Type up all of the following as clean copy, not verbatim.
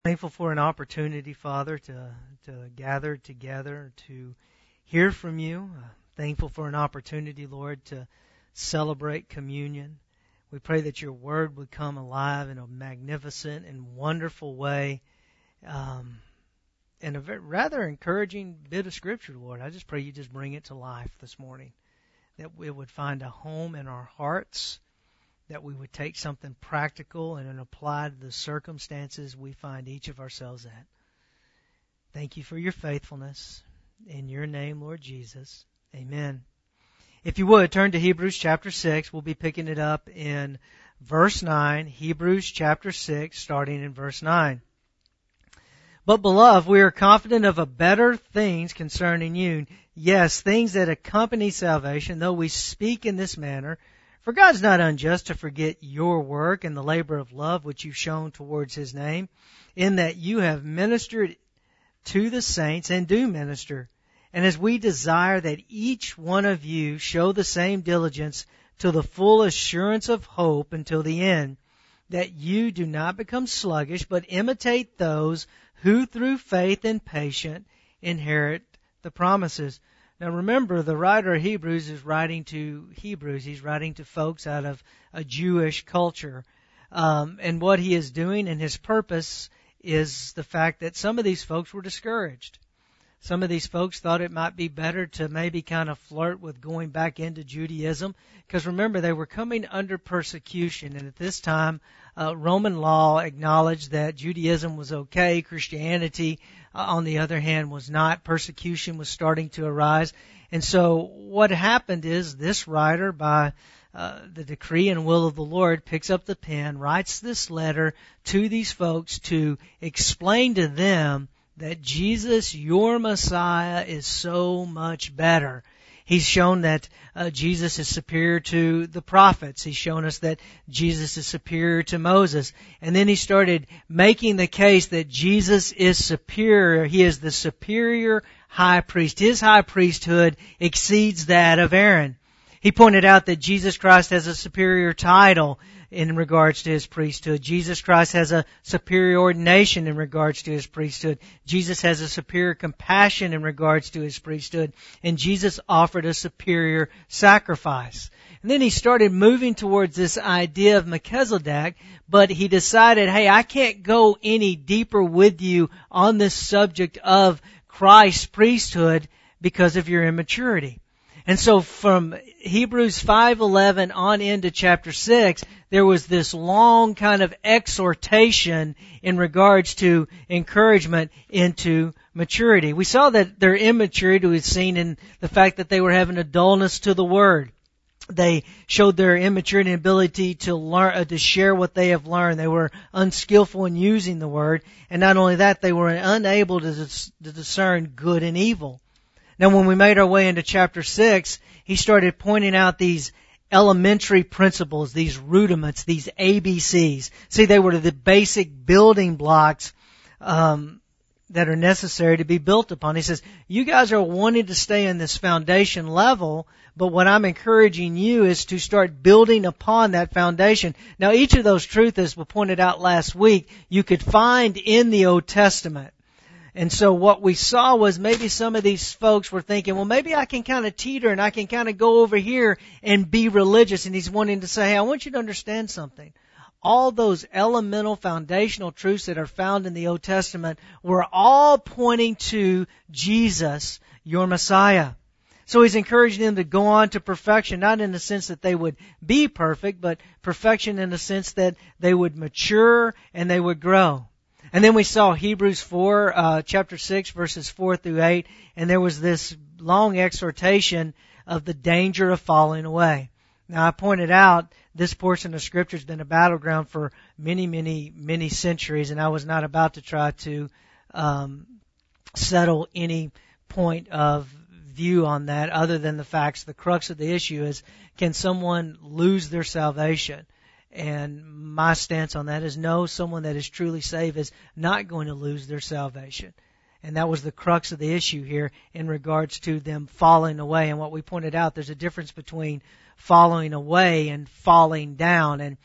Thankful for an opportunity, Father, to gather together to hear from you. Thankful for an opportunity, Lord, to celebrate communion. We pray that your word would come alive in a magnificent and wonderful way, and a rather encouraging bit of Scripture, Lord. I just pray you just bring it to life this morning, that it would find a home in our hearts, that we would take something practical and apply to the circumstances we find each of ourselves at. Thank you for your faithfulness. In your name, Lord Jesus. Amen. If you would, turn to Hebrews chapter 6. We'll be picking it up in verse 9. Hebrews chapter 6, starting in verse 9. But, beloved, we are confident of a better things concerning you. Yes, things that accompany salvation, though we speak in this manner. For God is not unjust to forget your work and the labor of love which you've shown towards His name, in that you have ministered to the saints and do minister. And as we desire that each one of you show the same diligence to the full assurance of hope until the end, that you do not become sluggish, but imitate those who through faith and patience inherit the promises. Now remember, the writer of Hebrews is writing to Hebrews. He's writing to folks out of a Jewish culture. And what he is doing and his purpose is the fact that some of these folks were discouraged. Some of these folks thought it might be better to maybe kind of flirt with going back into Judaism. Because remember, they were coming under persecution. And at this time, Roman law acknowledged that Judaism was okay. Christianity, on the other hand, was not. Persecution was starting to arise. And so what happened is this writer, by the decree and will of the Lord, picks up the pen, writes this letter to these folks to explain to them that Jesus, your Messiah, is so much better. He's shown that Jesus is superior to the prophets. He's shown us that Jesus is superior to Moses. And then he started making the case that Jesus is superior. He is the superior high priest. His high priesthood exceeds that of Aaron. He pointed out that Jesus Christ has a superior title in regards to His priesthood. Jesus Christ has a superior ordination in regards to His priesthood. Jesus has a superior compassion in regards to His priesthood. And Jesus offered a superior sacrifice. And then he started moving towards this idea of Melchizedek, but he decided, hey, I can't go any deeper with you on this subject of Christ's priesthood because of your immaturity. And so from Hebrews 5:11 on into chapter 6, there was this long kind of exhortation in regards to encouragement into maturity. We saw that their immaturity was seen in the fact that they were having a dullness to the Word. They showed their immaturity and ability to learn, to share what they have learned. They were unskillful in using the Word. And not only that, they were unable to discern good and evil. Now, when we made our way into chapter 6, he started pointing out these elementary principles, these rudiments, these ABCs. See, they were the basic building blocks that are necessary to be built upon. He says, you guys are wanting to stay in this foundation level, but what I'm encouraging you is to start building upon that foundation. Now, each of those truths, as we pointed out last week, you could find in the Old Testament. And so what we saw was maybe some of these folks were thinking, well, maybe I can kind of teeter and I can kind of go over here and be religious. And he's wanting to say, hey, I want you to understand something. All those elemental foundational truths that are found in the Old Testament were all pointing to Jesus, your Messiah. So he's encouraging them to go on to perfection, not in the sense that they would be perfect, but perfection in the sense that they would mature and they would grow. And then we saw Hebrews 4, chapter 6, verses 4 through 8, and there was this long exhortation of the danger of falling away. Now, I pointed out this portion of Scripture has been a battleground for many, many, many centuries, and I was not about to try to settle any point of view on that other than the facts. The crux of the issue is, can someone lose their salvation? And my stance on that is no, someone that is truly saved is not going to lose their salvation. And that was the crux of the issue here in regards to them falling away. And what we pointed out, there's a difference between falling away and falling down. And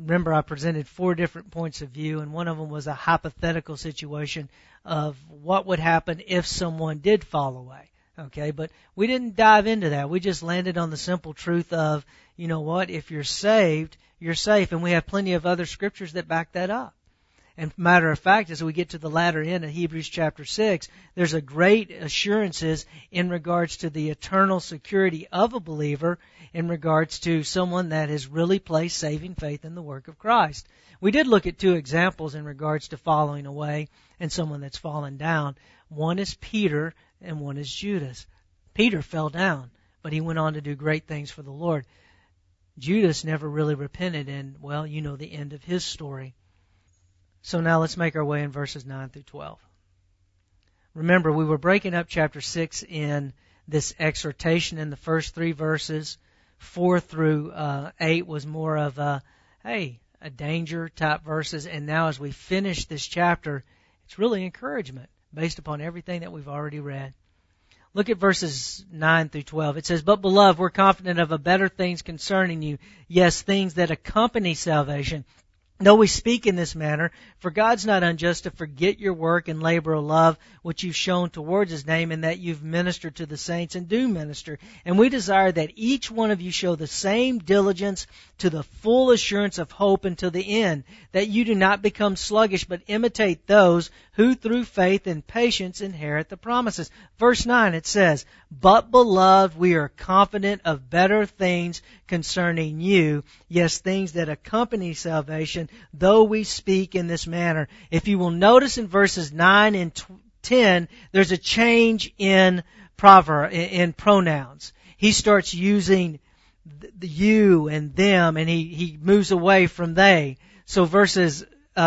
remember I presented 4 different points of view, and one of them was a hypothetical situation of what would happen if someone did fall away. Okay, but we didn't dive into that. We just landed on the simple truth of, you know what, if you're saved, you're safe. And we have plenty of other scriptures that back that up. And matter of fact, as we get to the latter end of Hebrews chapter 6, there's a great assurances in regards to the eternal security of a believer in regards to someone that has really placed saving faith in the work of Christ. We did look at 2 examples in regards to falling away and someone that's fallen down. One is Peter and one is Judas. Peter fell down, but he went on to do great things for the Lord. Judas never really repented, and, well, you know the end of his story. So now let's make our way in verses 9 through 12. Remember, we were breaking up chapter 6 in this exhortation in the first 3 verses. 4 through 8 was more of a danger type verses. And now as we finish this chapter, it's really encouragement based upon everything that we've already read. Look at verses 9 through 12. It says, "But beloved, we're confident of a better things concerning you. Yes, things that accompany salvation. Though we speak in this manner, for God's not unjust to forget your work and labor of love, which you've shown towards His name, and that you've ministered to the saints and do minister. And we desire that each one of you show the same diligence to the full assurance of hope until the end, that you do not become sluggish, but imitate those who through faith and patience inherit the promises." Verse 9, it says, "But beloved, we are confident of better things concerning you, yes, things that accompany salvation, though we speak in this manner." If you will notice in verses 9 and 10, there's a change in pronouns. He starts using the you and them, and he moves away from they. So verses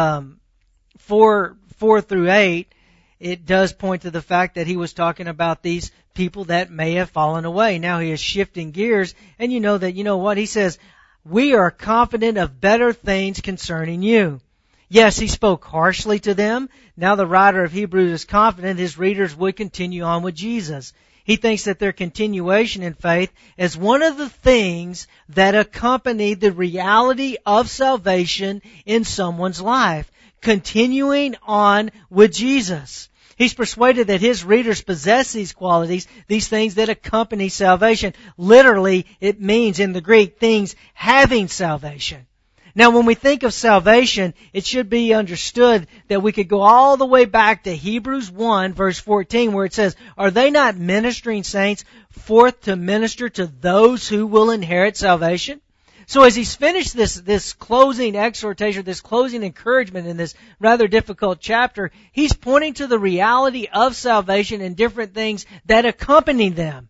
4 through 8, it does point to the fact that he was talking about these people that may have fallen away. Now he is shifting gears, and you know what? He says, "We are confident of better things concerning you." Yes, he spoke harshly to them. Now the writer of Hebrews is confident his readers would continue on with Jesus. He thinks that their continuation in faith is one of the things that accompany the reality of salvation in someone's life. Continuing on with Jesus. He's persuaded that his readers possess these qualities, these things that accompany salvation. Literally, it means in the Greek, things having salvation. Now, when we think of salvation, it should be understood that we could go all the way back to Hebrews 1, verse 14, where it says, "Are they not ministering saints forth to minister to those who will inherit salvation?" So as he's finished this closing exhortation, this closing encouragement in this rather difficult chapter, he's pointing to the reality of salvation and different things that accompany them.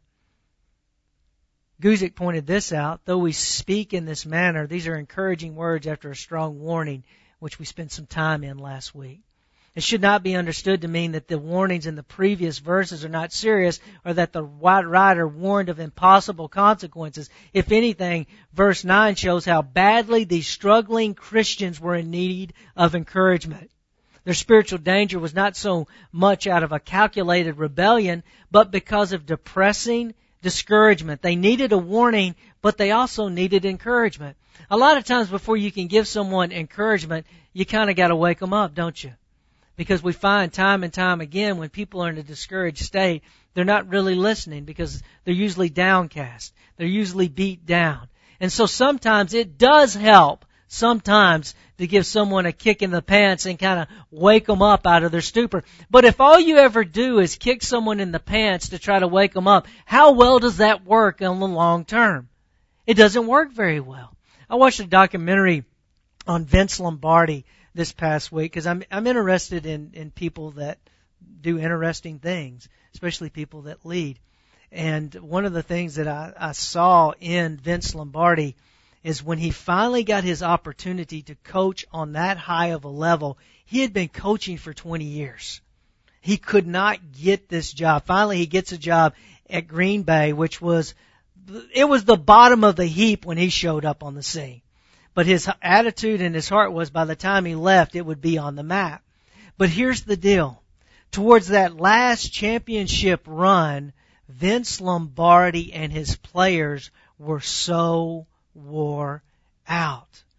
Guzik pointed this out. "Though we speak in this manner," these are encouraging words after a strong warning, which we spent some time in last week. It should not be understood to mean that the warnings in the previous verses are not serious or that the writer warned of impossible consequences. If anything, verse 9 shows how badly these struggling Christians were in need of encouragement. Their spiritual danger was not so much out of a calculated rebellion, but because of depressing discouragement. They needed a warning, but they also needed encouragement. A lot of times before you can give someone encouragement, you kind of got to wake them up, don't you? Because we find time and time again when people are in a discouraged state, they're not really listening because they're usually downcast. They're usually beat down. And so sometimes it does help sometimes to give someone a kick in the pants and kind of wake them up out of their stupor. But if all you ever do is kick someone in the pants to try to wake them up, how well does that work in the long term? It doesn't work very well. I watched a documentary on Vince Lombardi this past week because I'm interested in people that do interesting things, especially people that lead. And one of the things that I saw in Vince Lombardi is when he finally got his opportunity to coach on that high of a level. He had been coaching for 20 years. He could not get this job. Finally, he gets a job at Green Bay, which was the bottom of the heap when he showed up on the scene. But his attitude and his heart was by the time he left, it would be on the map. But here's the deal. Towards that last championship run, Vince Lombardi and his players were so wore out.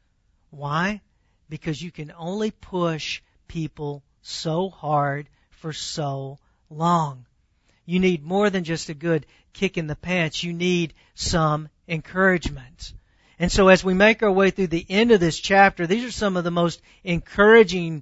Why? Because you can only push people so hard for so long. You need more than just a good kick in the pants. You need some encouragement. And so as we make our way through the end of this chapter, these are some of the most encouraging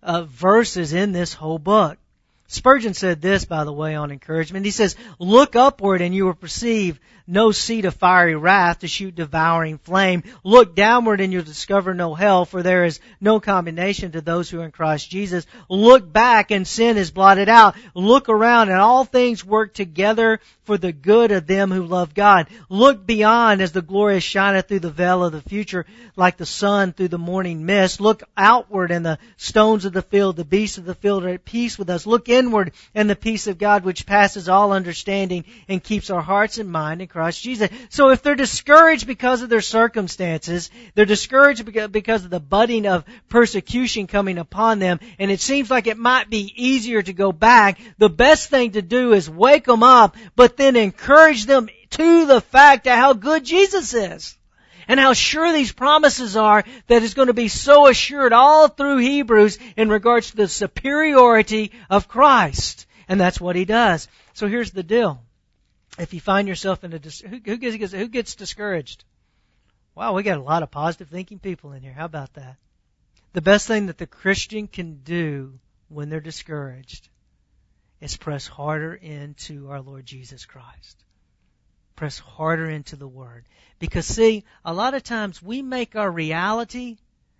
verses in this whole book. Spurgeon said this, by the way, on encouragement. He says, "Look upward and you will perceive no seat of fiery wrath to shoot devouring flame. Look downward and you'll discover no hell, for there is no condemnation to those who are in Christ Jesus. Look back and sin is blotted out. Look around and all things work together for the good of them who love God. Look beyond as the glory shineth through the veil of the future like the sun through the morning mist. Look outward and the stones of the field, the beasts of the field are at peace with us. Look inward and the peace of God which passes all understanding and keeps our hearts and mind in Christ Jesus." So if they're discouraged because of their circumstances, they're discouraged because of the budding of persecution coming upon them, and it seems like it might be easier to go back, the best thing to do is wake them up, but then encourage them to the fact of how good Jesus is. And how sure these promises are that is going to be so assured all through Hebrews in regards to the superiority of Christ. And that's what he does. So here's the deal. If you find yourself in who gets discouraged? Wow, we got a lot of positive thinking people in here. How about that? The best thing that the Christian can do when they're discouraged is press harder into our Lord Jesus Christ. Press harder into the Word. Because see, a lot of times we make our reality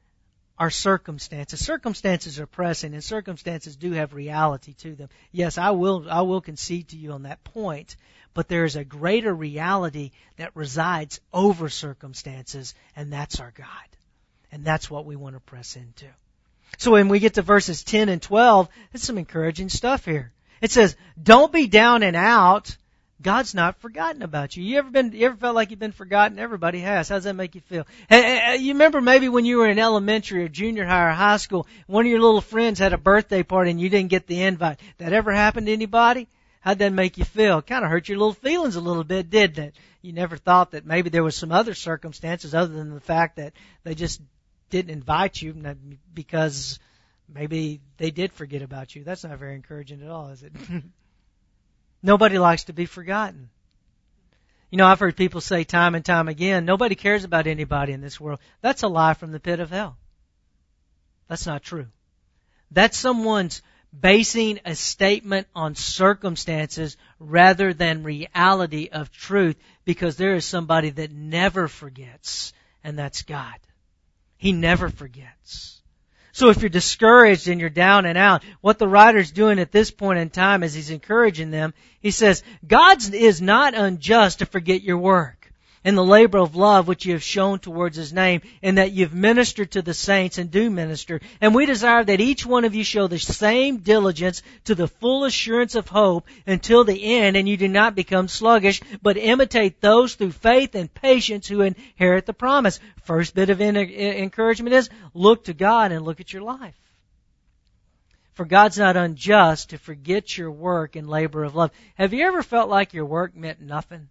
our circumstances. Circumstances are pressing, and circumstances do have reality to them. Yes, I will concede to you on that point, but there is a greater reality that resides over circumstances, and that's our God. And that's what we want to press into. So when we get to verses 10 and 12, there's some encouraging stuff here. It says, "Don't be down and out. God's not forgotten about you." You ever felt like you've been forgotten? Everybody has. How does that make you feel? You remember maybe when you were in elementary or junior high or high school, one of your little friends had a birthday party and you didn't get the invite. That ever happened to anybody? How'd that make you feel? It kind of hurt your little feelings a little bit, didn't it? You never thought that maybe there was some other circumstances other than the fact that they just didn't invite you because maybe they did forget about you. That's not very encouraging at all, is it? Nobody likes to be forgotten. You know, I've heard people say time and time again, nobody cares about anybody in this world. That's a lie from the pit of hell. That's not true. That's someone's basing a statement on circumstances rather than reality of truth, because there is somebody that never forgets, and that's God. He never forgets. So if you're discouraged and you're down and out, what the writer's doing at this point in time is he's encouraging them. He says, God is not unjust to forget your work and the labor of love which you have shown towards His name, and that you've ministered to the saints and do minister. And we desire that each one of you show the same diligence to the full assurance of hope until the end, and you do not become sluggish, but imitate those through faith and patience who inherit the promise. First bit of encouragement is, look to God and look at your life. For God's not unjust to forget your work and labor of love. Have you ever felt like your work meant nothing?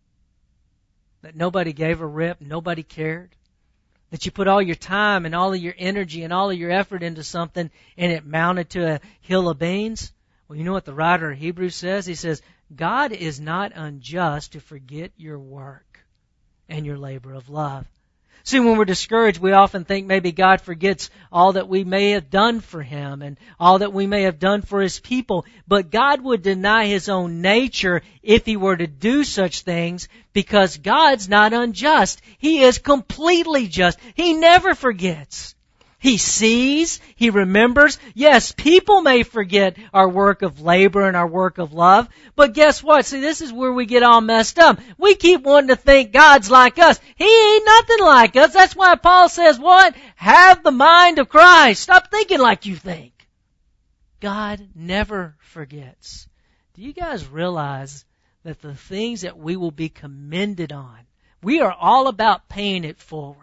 That nobody gave a rip, nobody cared? That you put all your time and all of your energy and all of your effort into something and it mounted to a hill of beans? Well, you know what the writer of Hebrews says? He says, God is not unjust to forget your work and your labor of love. See, when we're discouraged, we often think maybe God forgets all that we may have done for Him and all that we may have done for His people. But God would deny His own nature if He were to do such things, because God's not unjust. He is completely just. He never forgets. He sees, He remembers. Yes, people may forget our work of labor and our work of love, but guess what? See, this is where we get all messed up. We keep wanting to think God's like us. He ain't nothing like us. That's why Paul says what? Have the mind of Christ. Stop thinking like you think. God never forgets. Do you guys realize that the things that we will be commended on, we are all about paying it forward?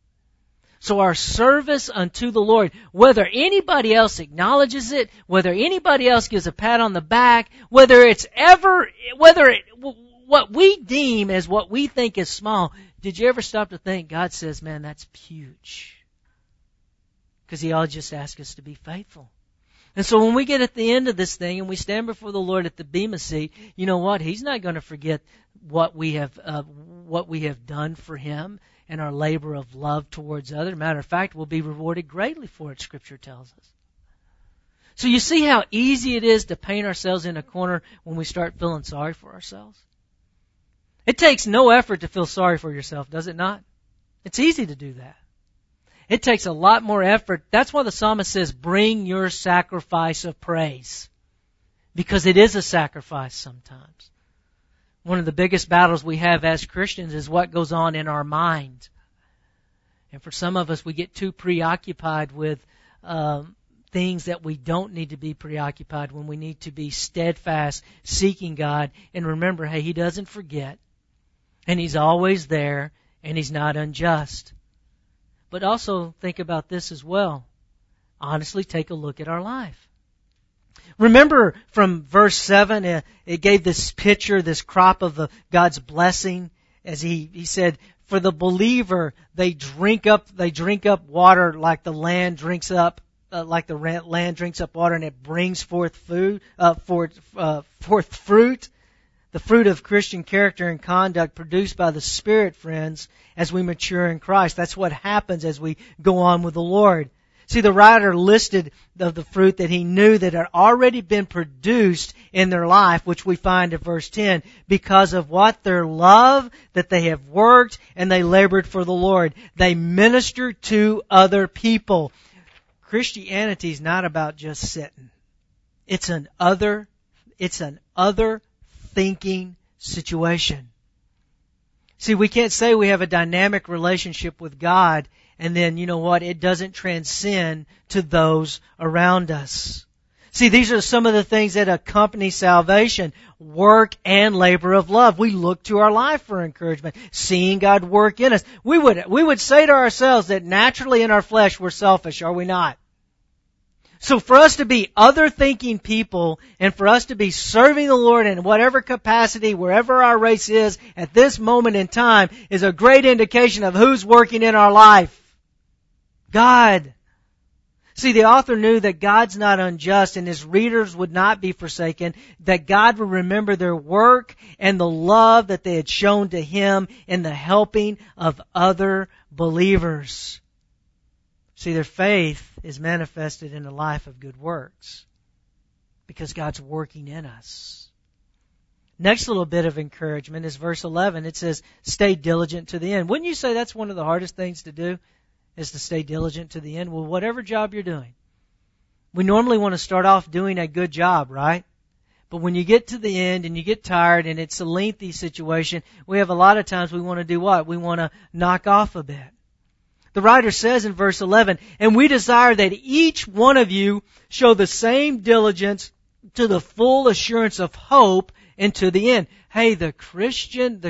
So our service unto the Lord, whether anybody else acknowledges it, whether anybody else gives a pat on the back, what we deem as what we think is small, did you ever stop to think God says, man, that's huge. because He all just asks us to be faithful. And so when we get at the end of this thing and we stand before the Lord at the Bema seat, you know what? He's not going to forget what we have done for Him and our labor of love towards others. Matter of fact, we'll be rewarded greatly for it, Scripture tells us. So you see how easy it is to paint ourselves in a corner when we start feeling sorry for ourselves? It takes no effort to feel sorry for yourself, does it not? It's easy to do that. It takes a lot more effort. That's why the psalmist says, bring your sacrifice of praise. Because it is a sacrifice sometimes. One of the biggest battles we have as Christians is what goes on in our mind. And for some of us, we get too preoccupied with things that we don't need to be preoccupied when we need to be steadfast, seeking God. And remember, hey, He doesn't forget. And He's always there. And He's not unjust. But also think about this as well. Honestly, take a look at our life. Remember from verse 7, it gave this picture, this crop of God's blessing. As he said, for the believer, they drink up water like the land drinks up, land drinks up water, and it brings forth fruit. The fruit of Christian character and conduct produced by the Spirit, friends, as we mature in Christ. That's what happens as we go on with the Lord. See, the writer listed of the fruit that he knew that had already been produced in their life, which we find in verse 10, because of what? Their love, that they have worked and they labored for the Lord. They ministered to other people. Christianity is not about just sitting. It's an other thinking situation. See, we can't say we have a dynamic relationship with God and then, you know what, it doesn't transcend to those around us. See, these are some of the things that accompany salvation. Work and labor of love. We look to our life for encouragement, seeing God work in us. We would say to ourselves that naturally in our flesh we're selfish, are we not? So for us to be other-thinking people and for us to be serving the Lord in whatever capacity, wherever our race is at this moment in time, is a great indication of who's working in our life. God. See, the author knew that God's not unjust and His readers would not be forsaken, that God would remember their work and the love that they had shown to Him in the helping of other believers. See, their faith is manifested in a life of good works because God's working in us. Next little bit of encouragement is verse 11. It says, stay diligent to the end. Wouldn't you say that's one of the hardest things to do, is to stay diligent to the end? Well, whatever job you're doing. We normally want to start off doing a good job, right? But when you get to the end and you get tired and it's a lengthy situation, we have a lot of times we want to do what? We want to knock off a bit. The writer says in verse 11, and we desire that each one of you show the same diligence to the full assurance of hope and to the end. Hey, the Christian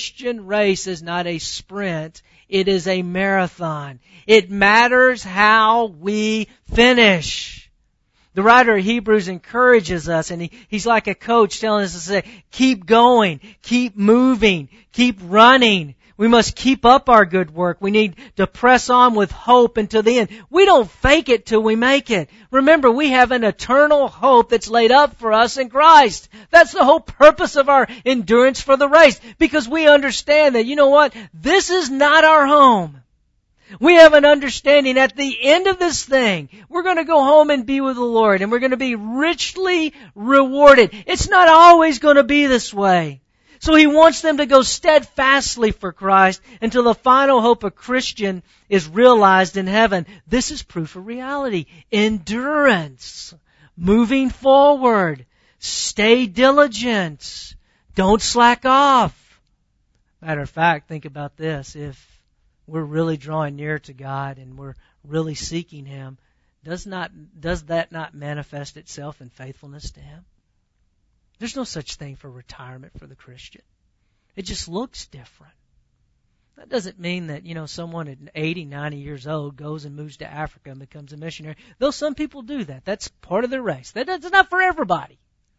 race is not a sprint. It is a marathon. It matters how we finish. The writer of Hebrews encourages us, and he's like a coach telling us to say, keep going, keep moving, keep running. We must keep up our good work. We need to press on with hope until the end. We don't fake it till we make it. Remember, we have an eternal hope that's laid up for us in Christ. That's the whole purpose of our endurance for the race. Because we understand that, you know what? This is not our home. We have an understanding at the end of this thing, we're going to go home and be with the Lord, and we're going to be richly rewarded. It's not always going to be this way. So He wants them to go steadfastly for Christ until the final hope of Christian is realized in heaven. This is proof of reality. Endurance. Moving forward. Stay diligent. Don't slack off. Matter of fact, think about this. If we're really drawing near to God and we're really seeking Him, does that not manifest itself in faithfulness to Him? There's no such thing for retirement for the Christian. It just looks different. That doesn't mean that, someone at 80, 90 years old goes and moves to Africa and becomes a missionary. Though some people do that. That's part of their race. That's not for everybody.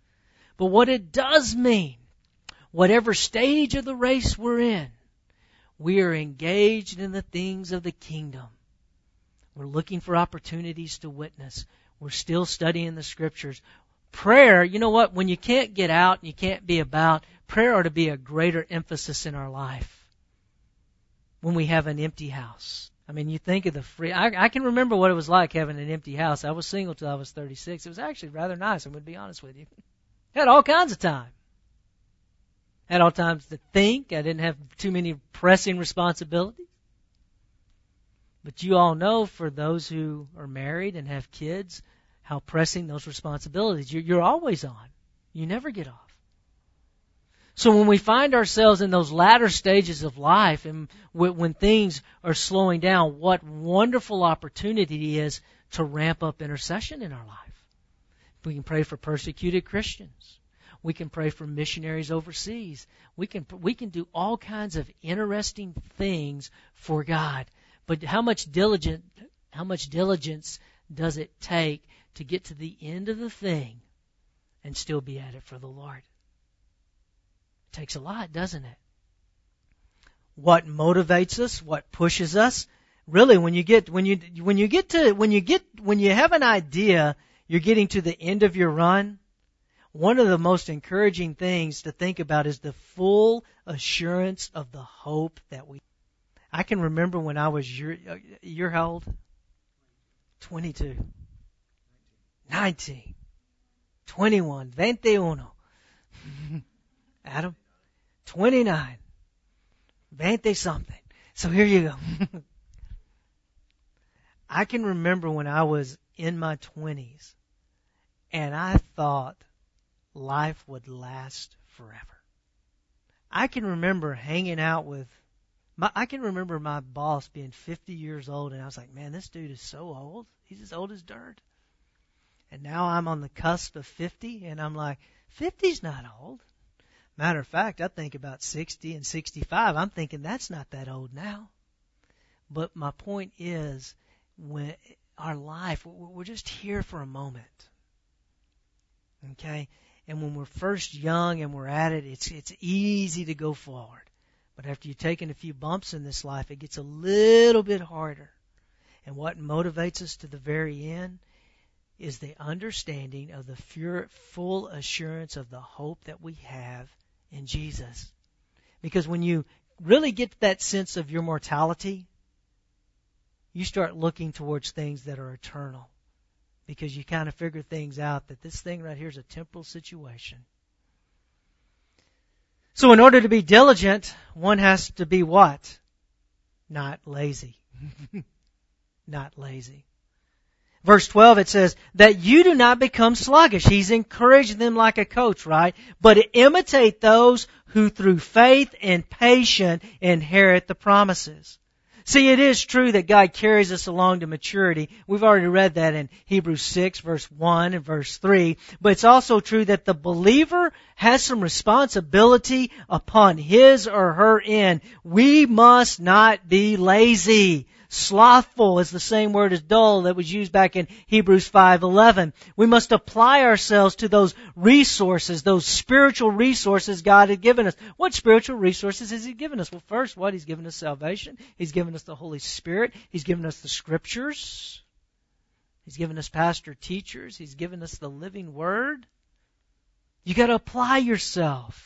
But what it does mean, whatever stage of the race we're in, we are engaged in the things of the kingdom. We're looking for opportunities to witness. We're still studying the Scriptures. Prayer, you know what? When you can't get out and you can't be about, prayer ought to be a greater emphasis in our life. When we have an empty house. I mean, you think of the free... I can remember what it was like having an empty house. I was single till I was 36. It was actually rather nice, I'm going to be honest with you. Had all kinds of time. Had all times to think. I didn't have too many pressing responsibilities. But you all know, for those who are married and have kids, how pressing those responsibilities. You're always on. You never get off. So when we find ourselves in those latter stages of life and when things are slowing down, what wonderful opportunity it is to ramp up intercession in our life. We can pray for persecuted Christians. We can pray for missionaries overseas. We can do all kinds of interesting things for God. But how much diligence does it take to get to the end of the thing and still be at it for the Lord? It takes a lot, doesn't it? What motivates us? What pushes us? Really, when you have an idea, you're getting to the end of your run. One of the most encouraging things to think about is the full assurance of the hope that we. I can remember when I was you're how old? 22, 19, 21, 21. Adam, 29, 20 something. So here you go. I can remember when I was in my 20s and I thought life would last forever. I can remember hanging out with I can remember my boss being 50 years old, and I was like, man, this dude is so old. He's as old as dirt. And now I'm on the cusp of 50, and I'm like, 50's not old. Matter of fact, I think about 60 and 65. I'm thinking that's not that old now. But my point is, when our life, we're just here for a moment. Okay? And when we're first young and we're at it, it's easy to go forward. But after you've taken a few bumps in this life, it gets a little bit harder. And what motivates us to the very end is the understanding of the full assurance of the hope that we have in Jesus. Because when you really get that sense of your mortality, you start looking towards things that are eternal. Because you kind of figure things out that this thing right here is a temporal situation. So in order to be diligent, one has to be what? Not lazy. Not lazy. Verse 12, it says, that you do not become sluggish. He's encouraging them like a coach, right? But imitate those who through faith and patience inherit the promises. See, it is true that God carries us along to maturity. We've already read that in Hebrews 6, verse 1 and verse 3. But it's also true that the believer has some responsibility upon his or her end. We must not be lazy. Slothful is the same word as dull that was used back in Hebrews 5:11. We must apply ourselves to those resources, those spiritual resources God had given us. What spiritual resources has He given us? Well, first, what? He's given us salvation. He's given us the Holy Spirit. He's given us the Scriptures. He's given us pastor teachers. He's given us the living Word. You got to apply yourself.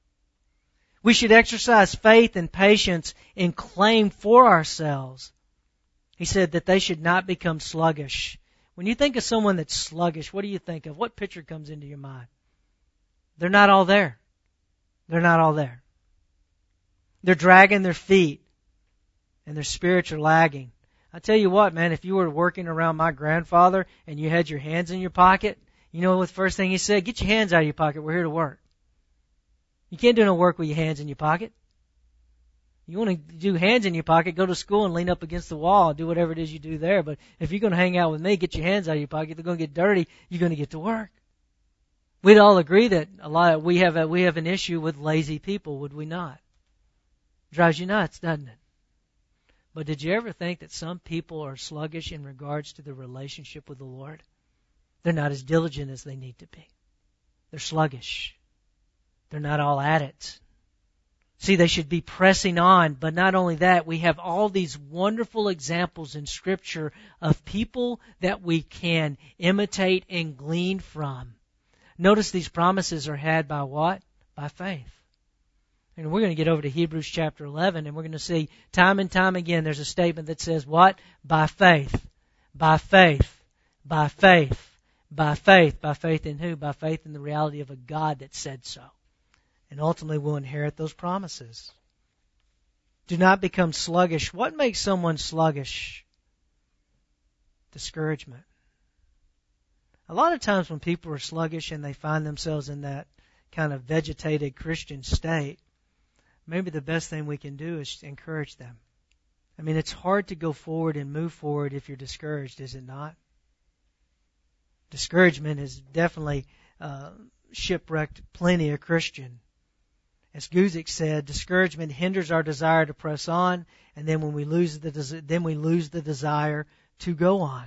We should exercise faith and patience and claim for ourselves. He said that they should not become sluggish. When you think of someone that's sluggish, what do you think of? What picture comes into your mind? They're not all there. They're not all there. They're dragging their feet, and their spirits are lagging. I tell you what, man, if you were working around my grandfather and you had your hands in your pocket, you know what the first thing he said? Get your hands out of your pocket. We're here to work. You can't do no work with your hands in your pocket. You want to do hands in your pocket, go to school and lean up against the wall and do whatever it is you do there. But if you're going to hang out with me, get your hands out of your pocket. They're going to get dirty. You're going to get to work. We'd all agree that we have an issue with lazy people, would we not? Drives you nuts, doesn't it? But did you ever think that some people are sluggish in regards to their relationship with the Lord? They're not as diligent as they need to be. They're sluggish. They're not all at it. See, they should be pressing on, but not only that, we have all these wonderful examples in Scripture of people that we can imitate and glean from. Notice these promises are had by what? By faith. And we're going to get over to Hebrews chapter 11, and we're going to see time and time again there's a statement that says what? By faith. By faith. By faith. By faith. By faith in who? By faith in the reality of a God that said so. And ultimately we'll inherit those promises. Do not become sluggish. What makes someone sluggish? Discouragement. A lot of times when people are sluggish and they find themselves in that kind of vegetated Christian state, maybe the best thing we can do is encourage them. I mean, it's hard to go forward and move forward if you're discouraged, is it not? Discouragement has definitely shipwrecked plenty of Christians. As Guzik said, discouragement hinders our desire to press on, and then we lose the desire to go on.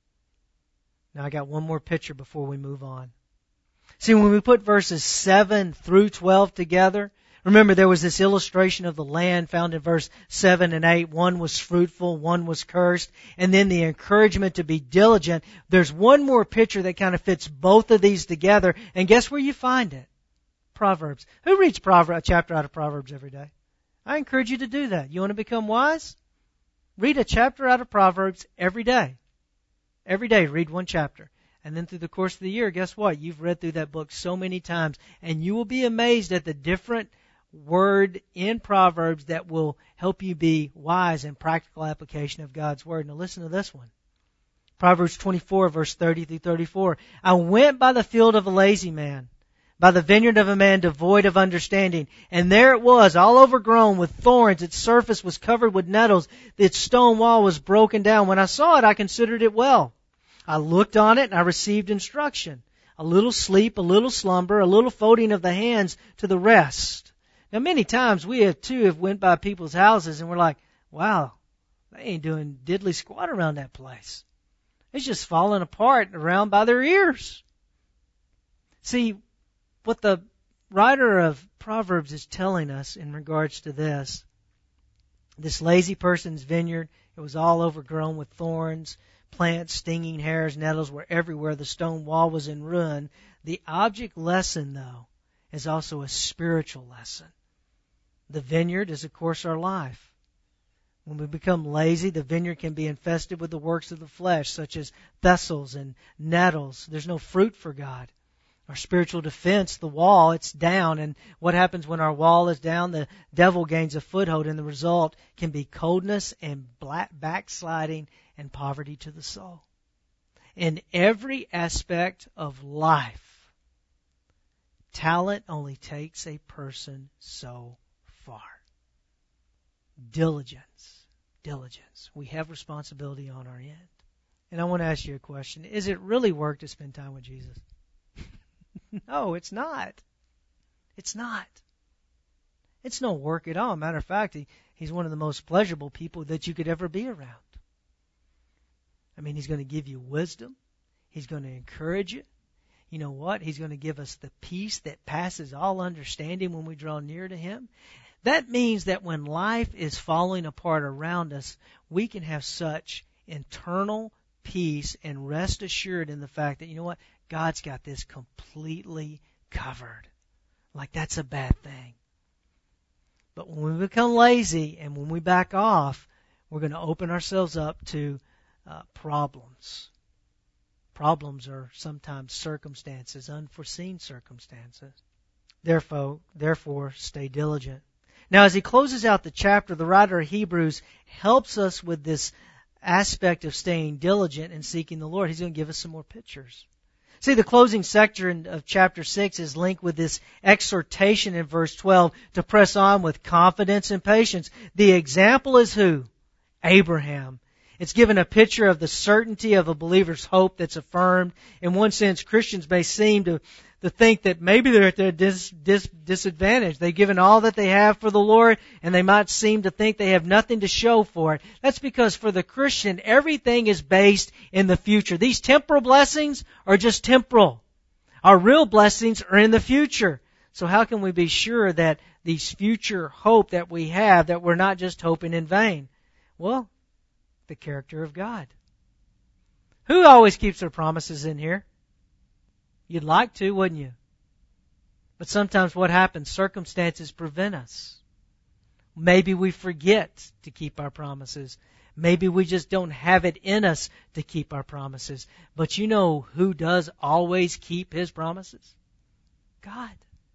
Now I got one more picture before we move on. See, when we put verses 7 through 12 together, remember there was this illustration of the land found in verse 7 and 8. One was fruitful, one was cursed, and then the encouragement to be diligent. There's one more picture that kind of fits both of these together, and guess where you find it? Proverbs. Who reads a chapter out of Proverbs every day? I encourage you to do that. You want to become wise? Read a chapter out of Proverbs every day. Every day, read one chapter. And then through the course of the year, guess what? You've read through that book so many times, and you will be amazed at the different word in Proverbs that will help you be wise in practical application of God's Word. Now listen to this one. Proverbs 24, verse 30 through 34. I went by the field of a lazy man, by the vineyard of a man devoid of understanding. And there it was, all overgrown with thorns. Its surface was covered with nettles. Its stone wall was broken down. When I saw it, I considered it well. I looked on it, and I received instruction. A little sleep, a little slumber, a little folding of the hands to the rest. Now, many times we have went by people's houses, and we're like, wow, they ain't doing diddly squat around that place. It's just falling apart around by their ears. See, what the writer of Proverbs is telling us in regards to this lazy person's vineyard, it was all overgrown with thorns, plants, stinging hairs, nettles were everywhere. The stone wall was in ruin. The object lesson, though, is also a spiritual lesson. The vineyard is, of course, our life. When we become lazy, the vineyard can be infested with the works of the flesh, such as thistles and nettles. There's no fruit for God. Our spiritual defense, the wall, it's down. And what happens when our wall is down? The devil gains a foothold, and the result can be coldness and backsliding and poverty to the soul. In every aspect of life, talent only takes a person so far. Diligence. We have responsibility on our end. And I want to ask you a question. Is it really work to spend time with Jesus? No, it's not. It's not. It's no work at all. Matter of fact, he's one of the most pleasurable people that you could ever be around. I mean, he's going to give you wisdom. He's going to encourage you. You know what? He's going to give us the peace that passes all understanding when we draw near to him. That means that when life is falling apart around us, we can have such internal peace and rest assured in the fact that, you know what? God's got this completely covered. Like that's a bad thing. But when we become lazy and when we back off, we're going to open ourselves up to problems. Problems are sometimes circumstances, unforeseen circumstances. Therefore, stay diligent. Now, as he closes out the chapter, the writer of Hebrews helps us with this aspect of staying diligent and seeking the Lord. He's going to give us some more pictures. See, the closing section of chapter 6 is linked with this exhortation in verse 12 to press on with confidence and patience. The example is who? Abraham. It's given a picture of the certainty of a believer's hope that's affirmed. In one sense, Christians may seem to think that maybe they're at their disadvantage. They've given all that they have for the Lord, and they might seem to think they have nothing to show for it. That's because for the Christian, everything is based in the future. These temporal blessings are just temporal. Our real blessings are in the future. So how can we be sure that these future hope that we have, that we're not just hoping in vain? Well, the character of God. Who always keeps their promises in here? You'd like to, wouldn't you? But sometimes what happens? Circumstances prevent us. Maybe we forget to keep our promises. Maybe we just don't have it in us to keep our promises. But you know who does always keep His promises? God.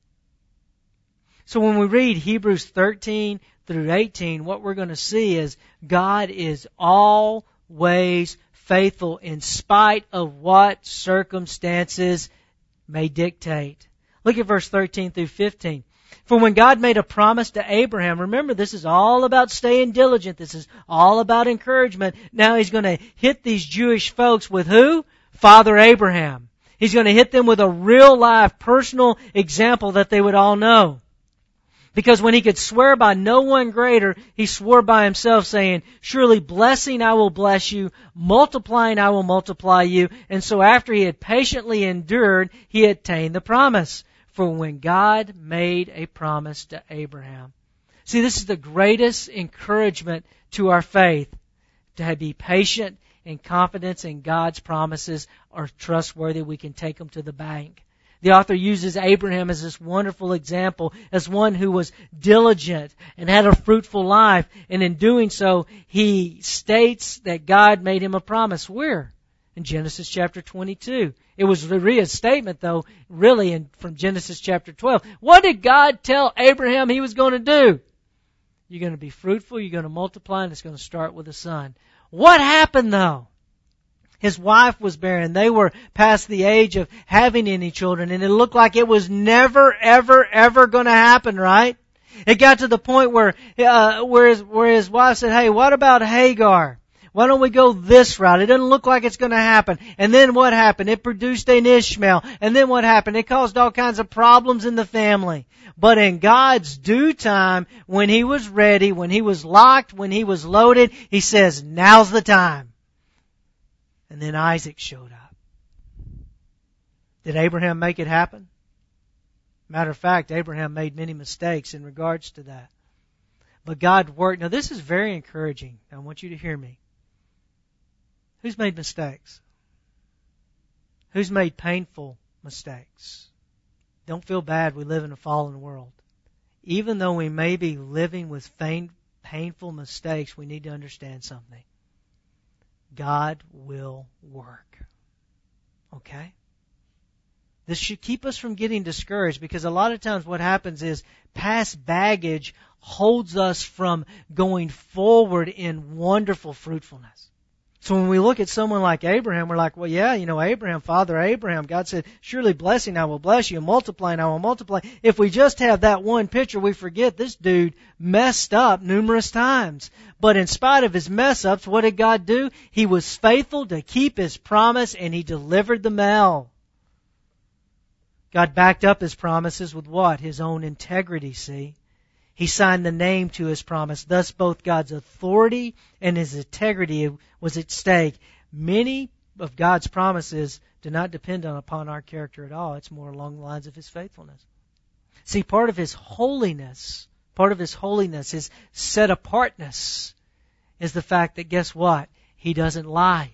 So when we read Hebrews 13 through 18, what we're going to see is God is always faithful in spite of what circumstances may dictate. Look at verse 13 through 15. For when God made a promise to Abraham, remember this is all about staying diligent. This is all about encouragement. Now He's going to hit these Jewish folks with who? Father Abraham. He's going to hit them with a real life personal example that they would all know. Because when He could swear by no one greater, He swore by Himself, saying, surely blessing I will bless you, multiplying I will multiply you. And so after He had patiently endured, He attained the promise. For when God made a promise to Abraham. See, this is the greatest encouragement to our faith, to be patient and confidence in God's promises are trustworthy. We can take them to the bank. The author uses Abraham as this wonderful example, as one who was diligent and had a fruitful life. And in doing so, he states that God made him a promise. Where? In Genesis chapter 22. It was really a statement, though, really from Genesis chapter 12. What did God tell Abraham He was going to do? You're going to be fruitful, you're going to multiply, and it's going to start with a son. What happened, though? His wife was barren. They were past the age of having any children, and it looked like it was never, ever, ever going to happen, right? It got to the point where his wife said, hey, what about Hagar? Why don't we go this route? It doesn't look like it's going to happen. And then what happened? It produced an Ishmael. And then what happened? It caused all kinds of problems in the family. But in God's due time, when He was ready, when He was locked, when He was loaded, He says, now's the time. And then Isaac showed up. Did Abraham make it happen? Matter of fact, Abraham made many mistakes in regards to that. But God worked. Now this is very encouraging. I want you to hear me. Who's made mistakes? Who's made painful mistakes? Don't feel bad. We live in a fallen world. Even though we may be living with painful mistakes, we need to understand something. God will work. Okay? This should keep us from getting discouraged, because a lot of times what happens is past baggage holds us from going forward in wonderful fruitfulness. So when we look at someone like Abraham, we're like, well, yeah, Abraham, Father Abraham, God said, surely blessing I will bless you, multiplying I will multiply. If we just have that one picture, we forget this dude messed up numerous times. But in spite of his mess ups, what did God do? He was faithful to keep His promise, and He delivered the mail. God backed up His promises with what? His own integrity, see? He signed the name to His promise. Thus both God's authority and His integrity was at stake. Many of God's promises do not depend upon our character at all. It's more along the lines of His faithfulness. See, part of His holiness, His set-apartness, is the fact that, guess what? He doesn't lie.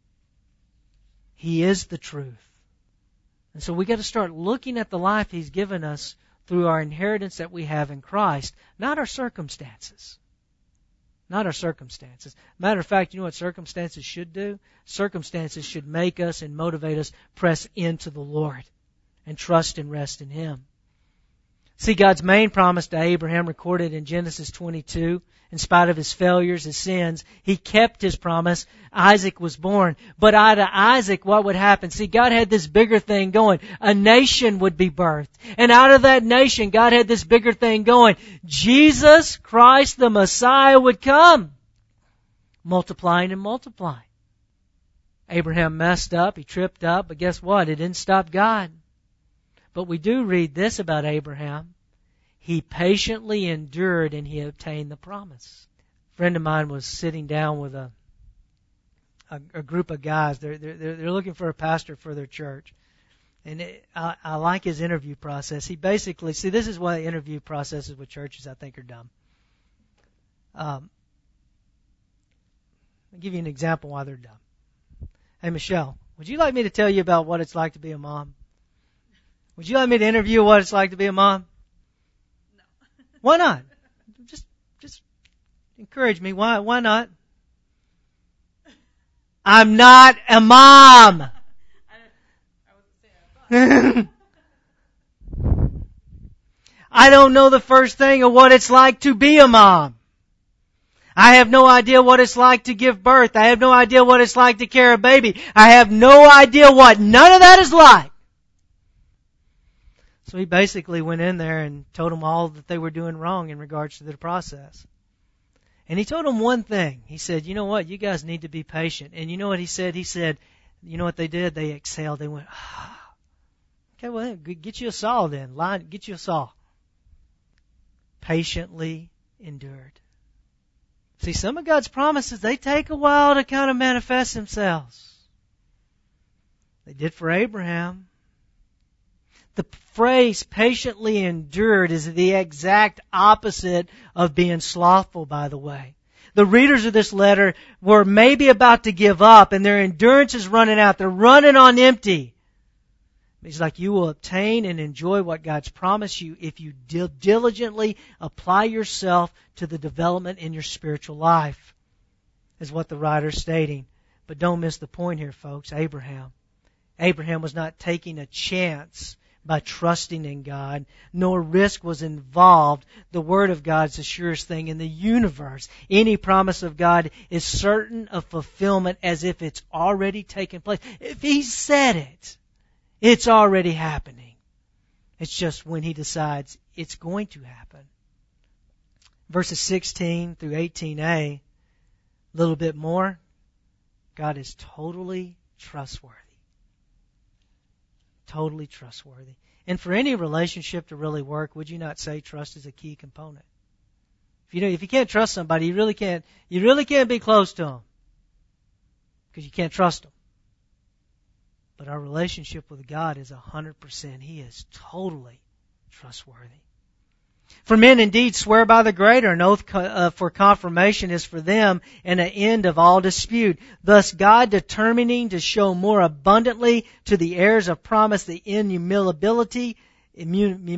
He is the truth. And so we got to start looking at the life He's given us through our inheritance that we have in Christ, not our circumstances. Not our circumstances. Matter of fact, you know what circumstances should do? Circumstances should make us and motivate us press into the Lord and trust and rest in Him. See, God's main promise to Abraham, recorded in Genesis 22, in spite of his failures, his sins, He kept His promise. Isaac was born. But out of Isaac, what would happen? See, God had this bigger thing going. A nation would be birthed. And out of that nation, God had this bigger thing going. Jesus Christ, the Messiah, would come. Multiplying and multiplying. Abraham messed up. He tripped up. But guess what? It didn't stop God. But we do read this about Abraham. He patiently endured and he obtained the promise. A friend of mine was sitting down with a group of guys. They're looking for a pastor for their church. And I like his interview process. He basically, see, this is why interview processes with churches I think are dumb. I'll give you an example why they're dumb. Hey, Michelle, would you like me to tell you about what it's like to be a mom? Would you like me to interview what it's like to be a mom? No. Why not? Just encourage me. Why not? I'm not a mom. I don't know the first thing of what it's like to be a mom. I have no idea what it's like to give birth. I have no idea what it's like to carry a baby. I have no idea what none of that is like. So he basically went in there and told them all that they were doing wrong in regards to the process. And he told them one thing. He said, you know what? You guys need to be patient. And you know what he said? He said, you know what they did? They exhaled. They went, okay, well, get you a saw then. Get you a saw. Patiently endured. See, some of God's promises, they take a while to kind of manifest themselves. They did for Abraham. The phrase patiently endured is the exact opposite of being slothful, by the way. The readers of this letter were maybe about to give up and their endurance is running out. They're running on empty. It's like you will obtain and enjoy what God's promised you if you diligently apply yourself to the development in your spiritual life, is what the writer's stating. But don't miss the point here, folks. Abraham was not taking a chance by trusting in God, nor risk was involved. The Word of God is the surest thing in the universe. Any promise of God is certain of fulfillment as if it's already taken place. If He said it, it's already happening. It's just when He decides it's going to happen. Verses 16 through 18a, a little bit more. God is totally trustworthy. Totally trustworthy. And for any relationship to really work, would you not say trust is a key component? If you can't trust somebody, you really can't be close to them. Because you can't trust them. But our relationship with God is 100%. He is totally trustworthy. For men indeed swear by the greater, an oath for confirmation is for them, and an end of all dispute. Thus God, determining to show more abundantly to the heirs of promise the immutability, I'm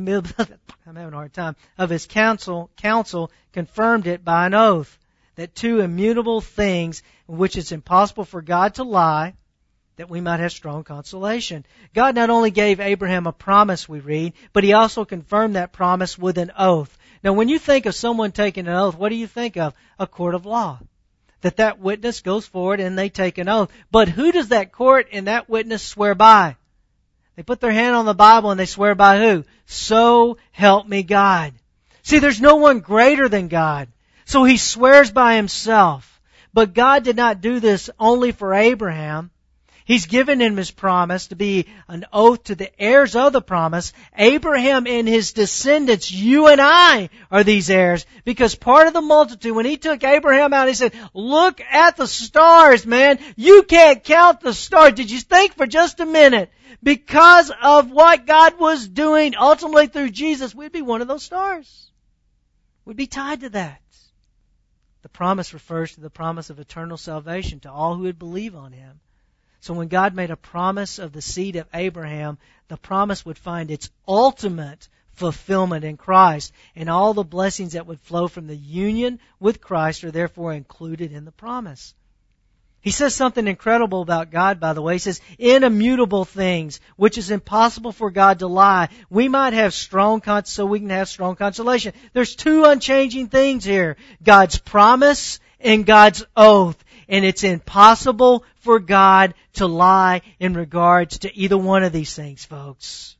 having a hard time, of His counsel, confirmed it by an oath, that two immutable things, in which it's impossible for God to lie, that we might have strong consolation. God not only gave Abraham a promise, we read, but He also confirmed that promise with an oath. Now, when you think of someone taking an oath, what do you think of? A court of law. That witness goes forward and they take an oath. But who does that court and that witness swear by? They put their hand on the Bible and they swear by who? So help me God. See, there's no one greater than God. So He swears by Himself. But God did not do this only for Abraham. He's given him His promise to be an oath to the heirs of the promise. Abraham and his descendants, you and I, are these heirs. Because part of the multitude, when He took Abraham out, He said, look at the stars, man. You can't count the stars. Did you think for just a minute? Because of what God was doing, ultimately through Jesus, we'd be one of those stars. We'd be tied to that. The promise refers to the promise of eternal salvation to all who would believe on Him. So when God made a promise of the seed of Abraham, the promise would find its ultimate fulfillment in Christ, and all the blessings that would flow from the union with Christ are therefore included in the promise. He says something incredible about God, by the way. He says, in immutable things, which is impossible for God to lie, we might have so we can have strong consolation. There's two unchanging things here. God's promise and God's oath. And it's impossible for God to lie in regards to either one of these things, folks.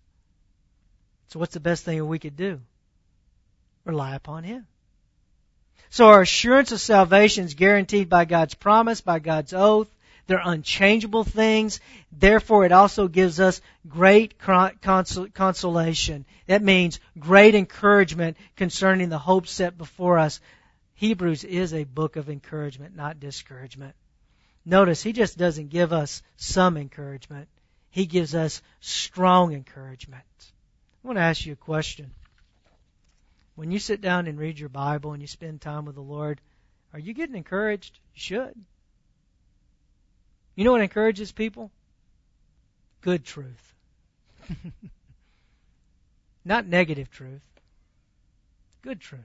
So what's the best thing we could do? Rely upon Him. So our assurance of salvation is guaranteed by God's promise, by God's oath. They're unchangeable things. Therefore, it also gives us great consolation. That means great encouragement concerning the hope set before us. Hebrews is a book of encouragement, not discouragement. Notice, he just doesn't give us some encouragement. He gives us strong encouragement. I want to ask you a question. When you sit down and read your Bible and you spend time with the Lord, are you getting encouraged? You should. You know what encourages people? Good truth. Not negative truth. Good truth.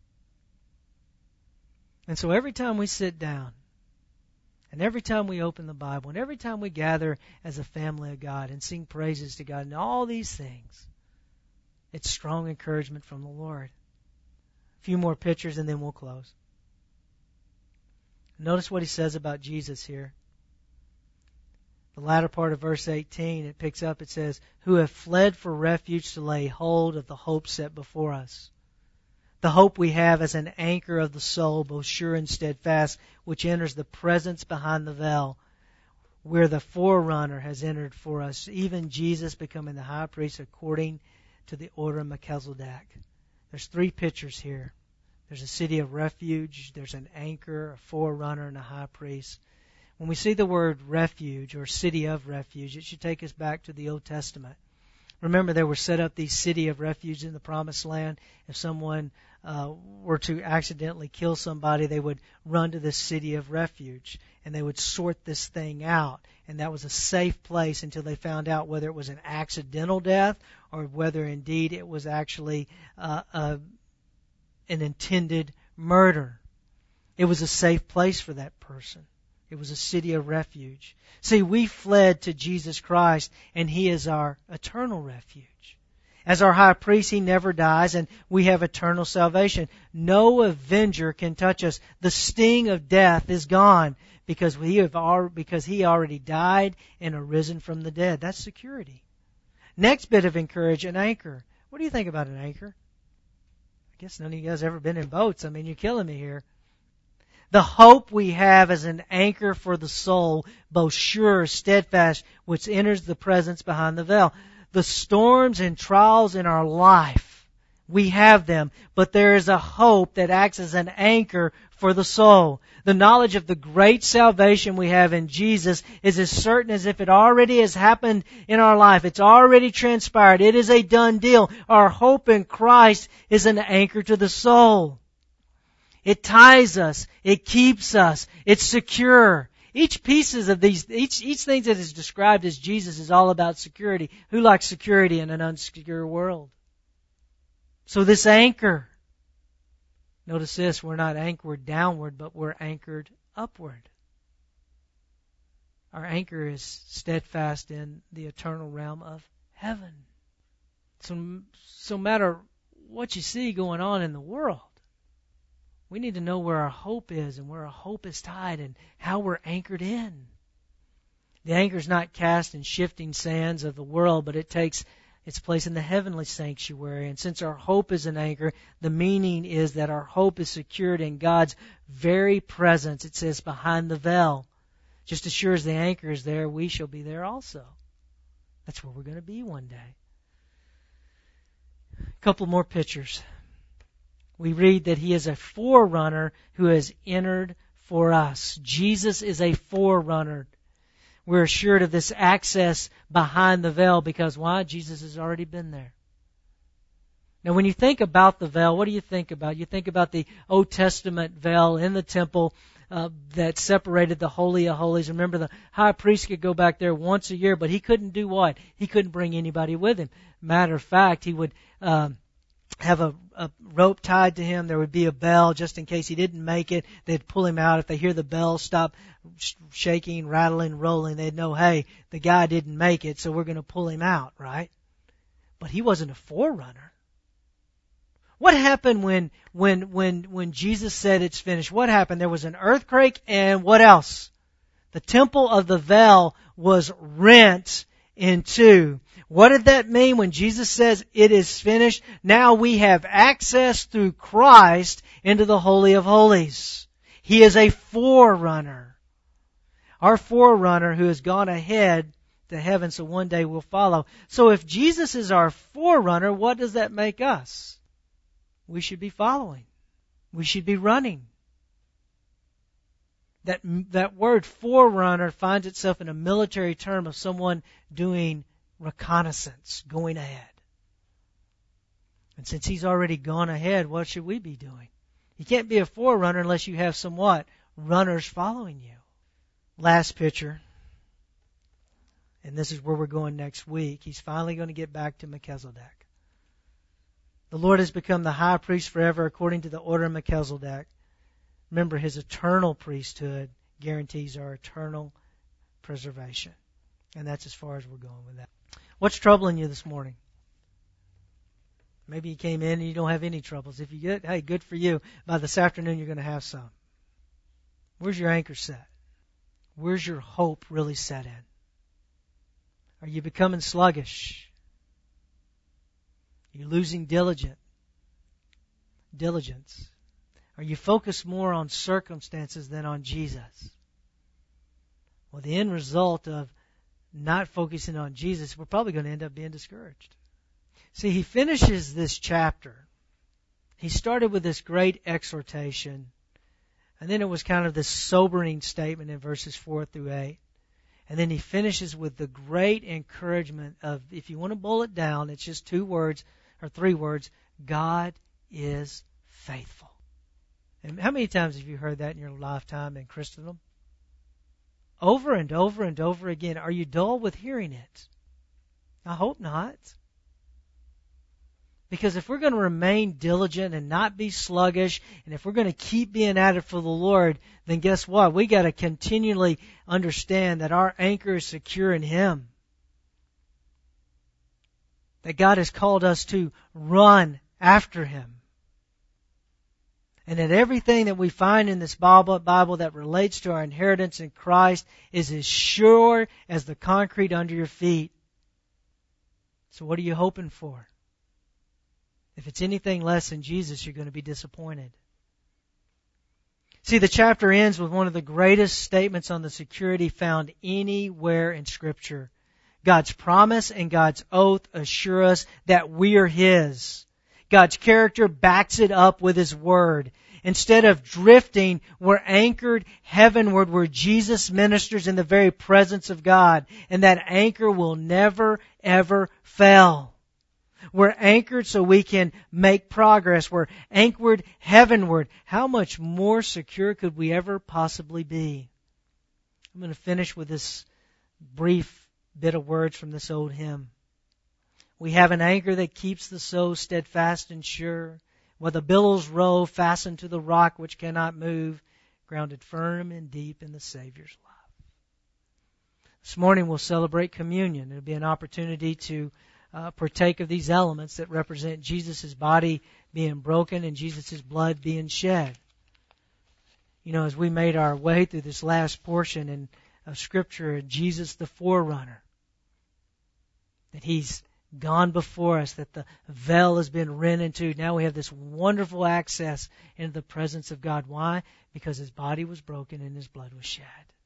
And so every time we sit down, and every time we open the Bible, and every time we gather as a family of God and sing praises to God and all these things, it's strong encouragement from the Lord. A few more pictures and then we'll close. Notice what he says about Jesus here. The latter part of verse 18, it picks up, it says, who have fled for refuge to lay hold of the hope set before us. The hope we have as an anchor of the soul, both sure and steadfast, which enters the presence behind the veil, where the forerunner has entered for us, even Jesus becoming the high priest according to the order of Melchizedek. There's three pictures here. There's a city of refuge, there's an anchor, a forerunner, and a high priest. When we see the word refuge or city of refuge, it should take us back to the Old Testament. Remember, there were set up these city of refuge in the Promised Land. If someone were to accidentally kill somebody, they would run to this city of refuge, and they would sort this thing out. And that was a safe place until they found out whether it was an accidental death or whether indeed it was actually an intended murder. It was a safe place for that person. It was a city of refuge. See, we fled to Jesus Christ, and He is our eternal refuge. As our high priest, He never dies, and we have eternal salvation. No avenger can touch us. The sting of death is gone because He already died and arisen from the dead. That's security. Next bit of encouragement, an anchor. What do you think about an anchor? I guess none of you guys have ever been in boats. I mean, you're killing me here. The hope we have as an anchor for the soul, both sure, steadfast, which enters the presence behind the veil. The storms and trials in our life, we have them, but there is a hope that acts as an anchor for the soul. The knowledge of the great salvation we have in Jesus is as certain as if it already has happened in our life. It's already transpired. It is a done deal. Our hope in Christ is an anchor to the soul. It ties us. It keeps us. It's secure. Each thing that is described as Jesus is all about security. Who likes security in an unsecure world? So this anchor, notice this, we're not anchored downward, but we're anchored upward. Our anchor is steadfast in the eternal realm of heaven. So no matter what you see going on in the world, we need to know where our hope is and where our hope is tied and how we're anchored in. The anchor is not cast in shifting sands of the world, but it takes its place in the heavenly sanctuary. And since our hope is an anchor, the meaning is that our hope is secured in God's very presence. It says behind the veil. Just as sure as the anchor is there, we shall be there also. That's where we're going to be one day. A couple more pictures. We read that He is a forerunner who has entered for us. Jesus is a forerunner. We're assured of this access behind the veil because why? Jesus has already been there. Now when you think about the veil, what do you think about? You think about the Old Testament veil in the temple that separated the Holy of Holies. Remember, the high priest could go back there once a year, but he couldn't do what? He couldn't bring anybody with him. Matter of fact, he would have a rope tied to him. There would be a bell just in case he didn't make it. They'd pull him out. If they hear the bell stop shaking, rattling, rolling, they'd know, hey, the guy didn't make it, so we're going to pull him out, right? But he wasn't a forerunner. What happened when Jesus said it's finished? What happened? There was an earthquake, and what else? The temple of the veil was rent in two. What did that mean when Jesus says it is finished? Now we have access through Christ into the Holy of Holies. He is a forerunner. Our forerunner who has gone ahead to heaven, so one day we'll follow. So if Jesus is our forerunner, what does that make us? We should be following. We should be running. That word forerunner finds itself in a military term of someone doing reconnaissance, going ahead. And since He's already gone ahead, what should we be doing? You can't be a forerunner unless you have some what? Runners following you. Last picture. And this is where we're going next week. He's finally going to get back to Melchizedek. The Lord has become the high priest forever according to the order of Melchizedek. Remember, His eternal priesthood guarantees our eternal preservation. And that's as far as we're going with that. What's troubling you this morning? Maybe you came in and you don't have any troubles. If you get, hey, good for you. By this afternoon, you're going to have some. Where's your anchor set? Where's your hope really set in? Are you becoming sluggish? Are you losing diligence? Are you focused more on circumstances than on Jesus? Well, the end result of not focusing on Jesus, we're probably going to end up being discouraged. See, he finishes this chapter. He started with this great exhortation, and then it was kind of this sobering statement in verses 4 through 8. And then he finishes with the great encouragement of, if you want to boil it down, it's just 2 words or 3 words, God is faithful. And how many times have you heard that in your lifetime in Christendom? Over and over and over again. Are you dull with hearing it? I hope not. Because if we're going to remain diligent and not be sluggish, and if we're going to keep being at it for the Lord, then guess what? We got to continually understand that our anchor is secure in Him. That God has called us to run after Him. And that everything that we find in this Bible that relates to our inheritance in Christ is as sure as the concrete under your feet. So what are you hoping for? If it's anything less than Jesus, you're going to be disappointed. See, the chapter ends with one of the greatest statements on the security found anywhere in Scripture. God's promise and God's oath assure us that we are His. God's character backs it up with His Word. Instead of drifting, we're anchored heavenward where Jesus ministers in the very presence of God. And that anchor will never, ever fail. We're anchored so we can make progress. We're anchored heavenward. How much more secure could we ever possibly be? I'm going to finish with this brief bit of words from this old hymn. We have an anchor that keeps the soul steadfast and sure, while the billows roll, fastened to the rock which cannot move, grounded firm and deep in the Savior's love. This morning we'll celebrate communion. It'll be an opportunity to partake of these elements that represent Jesus' body being broken and Jesus' blood being shed. You know, as we made our way through this last portion of Scripture, Jesus the forerunner, that He's gone before us, that the veil has been rent in two. Now we have this wonderful access into the presence of God. Why? Because His body was broken and His blood was shed.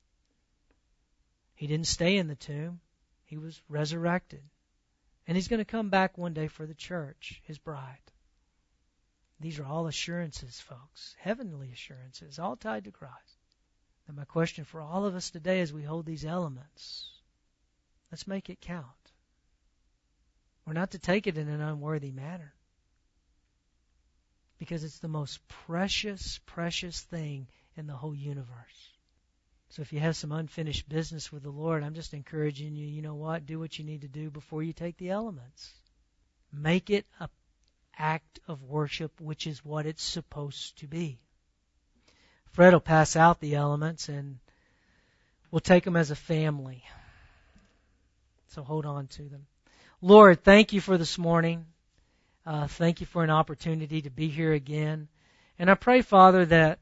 He didn't stay in the tomb. He was resurrected. And He's going to come back one day for the church, His bride. These are all assurances, folks. Heavenly assurances, all tied to Christ. And my question for all of us today as we hold these elements, let's make it count. We're not to take it in an unworthy manner. Because it's the most precious, precious thing in the whole universe. So if you have some unfinished business with the Lord, I'm just encouraging you, you know what? Do what you need to do before you take the elements. Make it an act of worship, which is what it's supposed to be. Fred will pass out the elements, and we'll take them as a family. So hold on to them. Lord, thank You for this morning. Thank You for an opportunity to be here again. And I pray, Father, that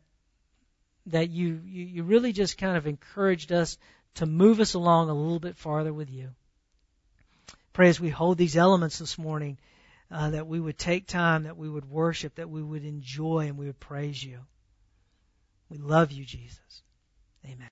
you really just kind of encouraged us to move us along a little bit farther with You. Pray as we hold these elements this morning, that we would take time, that we would worship, that we would enjoy, and we would praise You. We love You, Jesus. Amen.